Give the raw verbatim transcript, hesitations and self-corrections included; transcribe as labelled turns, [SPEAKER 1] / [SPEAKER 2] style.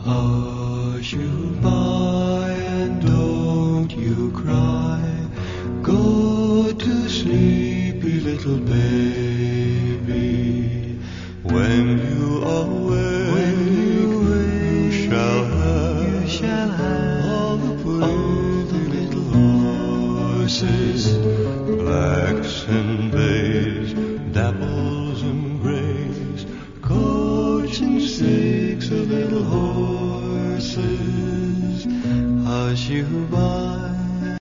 [SPEAKER 1] Hush you by and don't you cry. Go to sleepy little baby. When you awake, when you, wake, you shall have, you shall have all the pretty little horses, blacks and bays, dapples and grays, coach and six of little horses. Hush you by.